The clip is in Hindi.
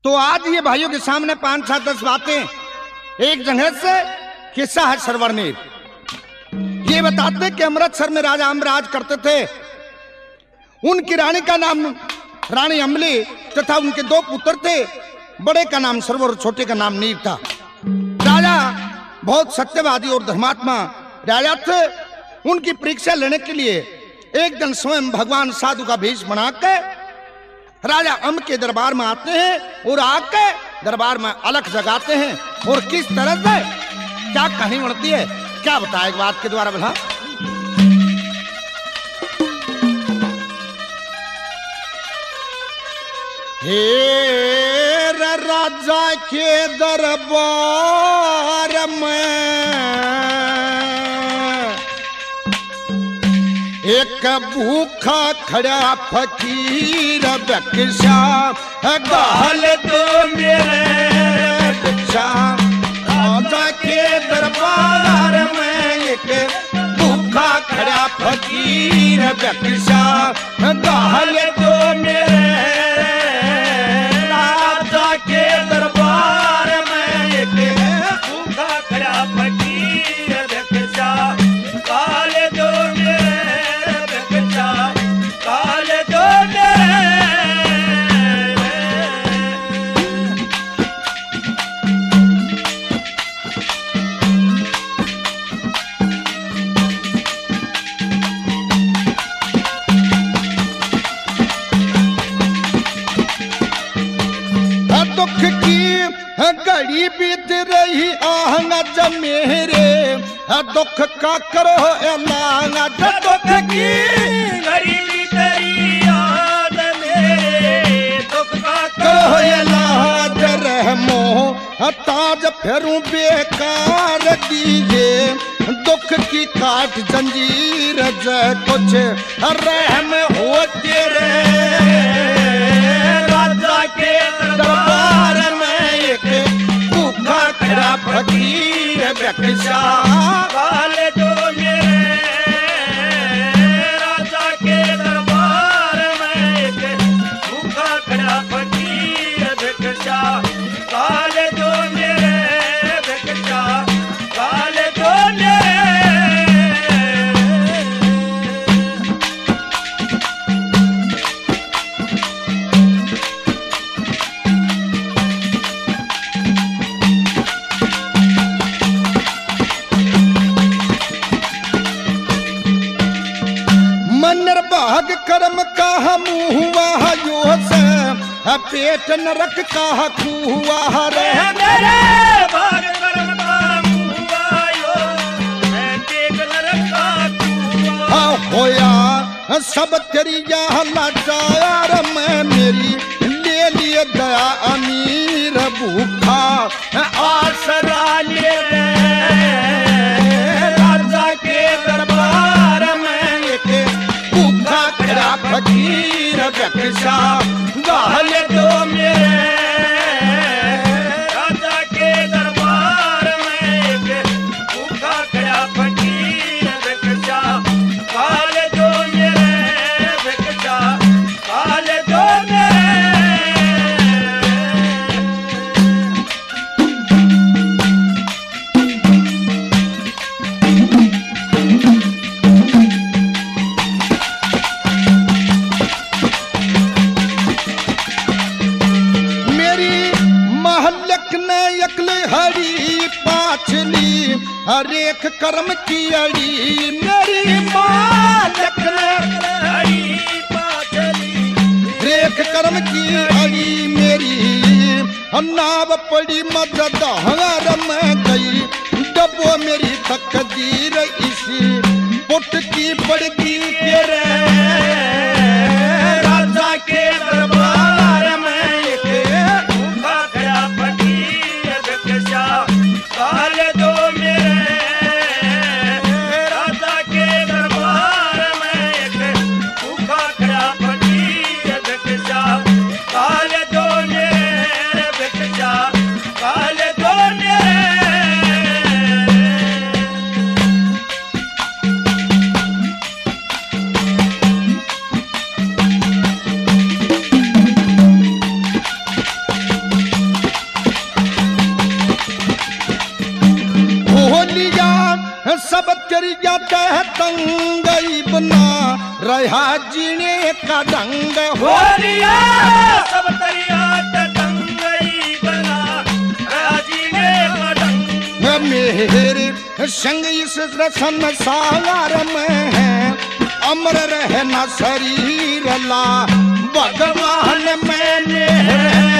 तो आज ये भाइयों के सामने 5, 7, 10 बातें एक जगह से किस्सा है सरवर्णीर। ये बताते कि अमृतसर में राजा अमराज करते थे। उनकी रानी का नाम रानी अमली तथा उनके 2 पुत्र थे। बड़े का नाम सरवर और छोटे का नाम नीर था। राजा बहुत सत्यवादी और धर्मात्मा राजा थे। उनकी परीक्षा लेने के लिए एक दिन स्वयं भगवान साधु का भेष बना के राजा अम के दरबार में आते हैं और आके दरबार में अलख जगाते हैं। और किस तरह से क्या कहानी बढ़ती है, क्या बताया एक बात के द्वारा बोला। हे राजा के दरबार में एक भूखा खड़ा फकीर भिक्षा गाल दो मेरे भिक्षा। राजा के दरबार में एक भूखा खड़ा फकीर भिक्षा गाल दो मेरे। राजा के दरबार में एक भूखा खड़ा फकीर भिक्षा गाल दो घड़ी बीत रही आहंग मेरे दुख का करो एलांगा। दुख की घड़ी बीत रही याद मेरे दुख का करो एलाज रहमो ताज फेरू बेकार दीजिए। दुख की काट जंजीर कुछ रहम हो तेरे। राजा के दरबार में एक भूखा खड़ा फकीर भिक्षा गाल दो मेरे। राजा के दरबार में एक भूखा खड़ा फकीर भिक्षा गाल दो मेरे। भिक्षा गाल दो मेरे। भाग कर्म का मुँह यो से पेट नरक का कुआ रे मेरे। भाग कर्म का मुँह यो पेट नरक का कुआ होया सब तेरी यह लाचार में मेरी ले लिए दया अमीर भूखा आसरा ले रे। राजा के दरबार में एक भूखा खड़ा फकीर भिक्षा गाल दो मेरे। राजा के दरबार में एक भूखा खड़ा फकीर भिक्षा गाल दो मेरे। भिक्षा गाल दो मेरे। हरी पाछली हरेक कर्म की अड़ी मेरी मालिक हरी पाछली हरेक कर्म की अड़ी मेरी। नाव पड़ी मदद हंगार में गई डबो मेरी तकदीर इसी पुट की पड़गी तेरे। राजा के दरबार में एक भूखा खड़ा फकीर भिक्षा गाल दो मेरे। राजा के दरबार में एक भूखा खड़ा फकीर भिक्षा गाल दो मेरे। भिक्षा गाल दो मेरे। सब तेरी जाते तंगई बना रहा जीने का ढंग हो रिया सब तेरी जाते तंगई बना रहा जीने का ढंग मेरे संग इस रसन सागर में है अमर रहना शरीर ला भगवान मैंने